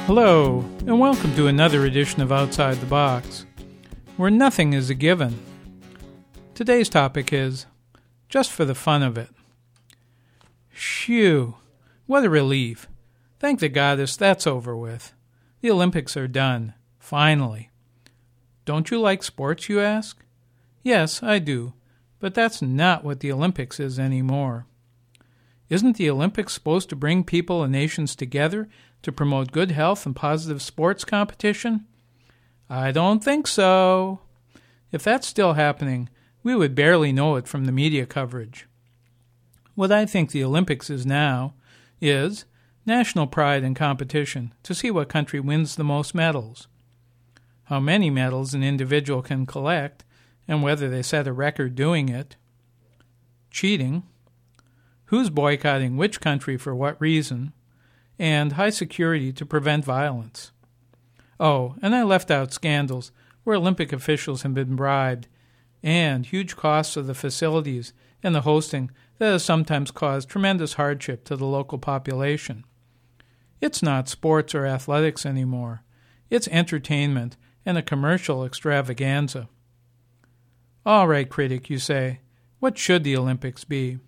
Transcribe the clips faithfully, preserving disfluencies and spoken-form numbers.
Hello, and welcome to another edition of Outside the Box, where nothing is a given. Today's topic is, just for the fun of it. Phew, what a relief. Thank the goddess that's over with. The Olympics are done, finally. Don't you like sports, you ask? Yes, I do, but that's not what the Olympics is anymore. Isn't the Olympics supposed to bring people and nations together to promote good health and positive sports competition? I don't think so. If that's still happening, we would barely know it from the media coverage. What I think the Olympics is now is national pride and competition to see what country wins the most medals. How many medals an individual can collect and whether they set a record doing it. Cheating. Who's boycotting which country for what reason, and high security to prevent violence. Oh, and I left out scandals where Olympic officials have been bribed, and huge costs of the facilities and the hosting that has sometimes caused tremendous hardship to the local population. It's not sports or athletics anymore. It's entertainment and a commercial extravaganza. All right, critic, you say, what should the Olympics be?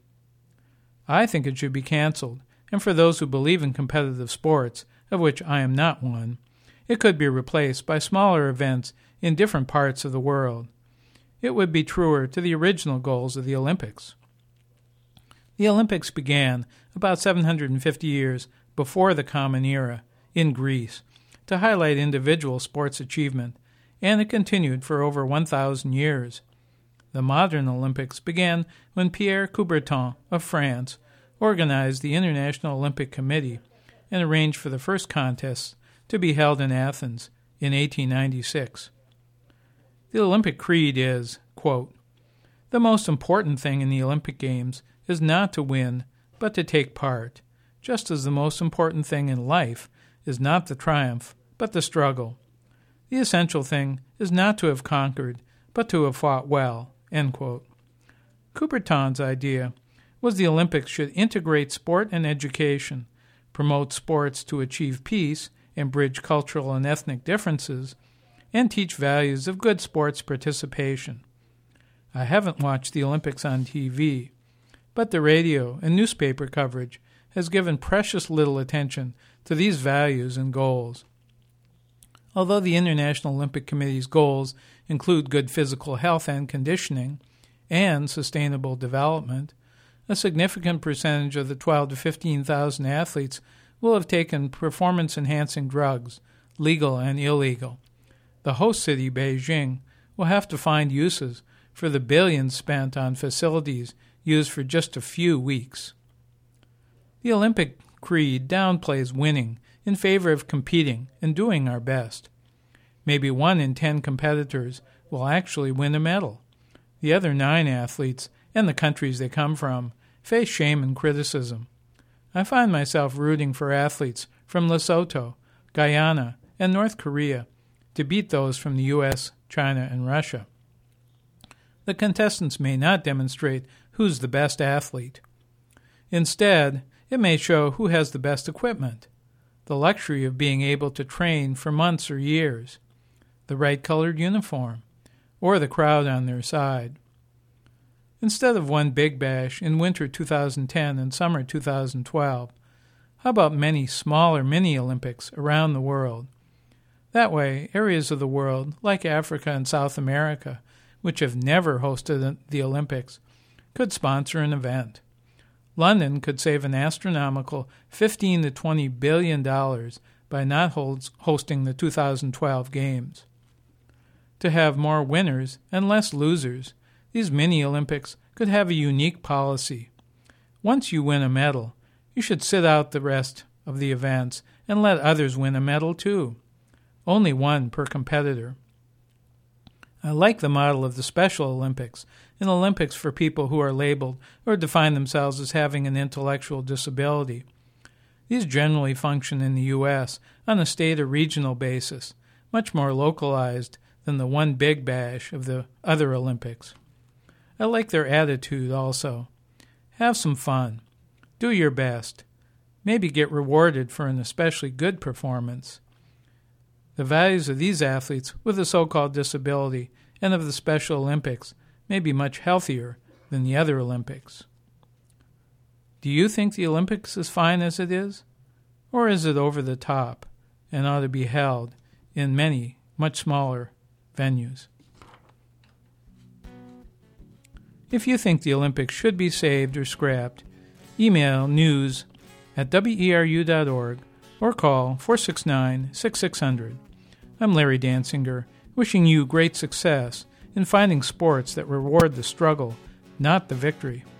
I think it should be canceled, and for those who believe in competitive sports, of which I am not one, it could be replaced by smaller events in different parts of the world. It would be truer to the original goals of the Olympics. The Olympics began about seven hundred fifty years before the Common Era in Greece to highlight individual sports achievement, and it continued for over one thousand years. The modern Olympics began when Pierre Coubertin of France organized the International Olympic Committee and arranged for the first contests to be held in Athens in eighteen ninety-six. The Olympic creed is, quote, "The most important thing in the Olympic Games is not to win, but to take part, just as the most important thing in life is not the triumph, but the struggle. The essential thing is not to have conquered, but to have fought well." End quote. Coubertin's idea was the Olympics should integrate sport and education, promote sports to achieve peace and bridge cultural and ethnic differences, and teach values of good sports participation. I haven't watched the Olympics on T V, but the radio and newspaper coverage has given precious little attention to these values and goals. Although the International Olympic Committee's goals include good physical health and conditioning and sustainable development, a significant percentage of the twelve to fifteen thousand athletes will have taken performance-enhancing drugs, legal and illegal. The host city, Beijing, will have to find uses for the billions spent on facilities used for just a few weeks. The Olympic creed downplays winning in favor of competing and doing our best. Maybe one in ten competitors will actually win a medal. The other nine athletes and the countries they come from face shame and criticism. I find myself rooting for athletes from Lesotho, Guyana, and North Korea to beat those from the U S, China, and Russia. The contestants may not demonstrate who's the best athlete. Instead, it may show who has the best equipment, the luxury of being able to train for months or years, the right colored uniform, or the crowd on their side. Instead of one big bash in winter two thousand ten and summer two thousand twelve, how about many smaller mini-Olympics around the world? That way, areas of the world, like Africa and South America, which have never hosted the Olympics, could sponsor an event. London could save an astronomical fifteen to twenty billion dollars by not holds, hosting the two thousand twelve Games. To have more winners and less losers, these mini-Olympics could have a unique policy. Once you win a medal, you should sit out the rest of the events and let others win a medal too. Only one per competitor. I like the model of the Special Olympics, an Olympics for people who are labeled or define themselves as having an intellectual disability. These generally function in the U S on a state or regional basis, much more localized than the one big bash of the other Olympics. I like their attitude also. Have some fun. Do your best. Maybe get rewarded for an especially good performance. The values of these athletes with a so-called disability and of the Special Olympics may be much healthier than the other Olympics. Do you think the Olympics is fine as it is? Or is it over the top and ought to be held in many, much smaller venues? If you think the Olympics should be saved or scrapped, email news at W E R U dot org or call four six nine, six six zero zero. I'm Larry Dansinger, wishing you great success in finding sports that reward the struggle, not the victory.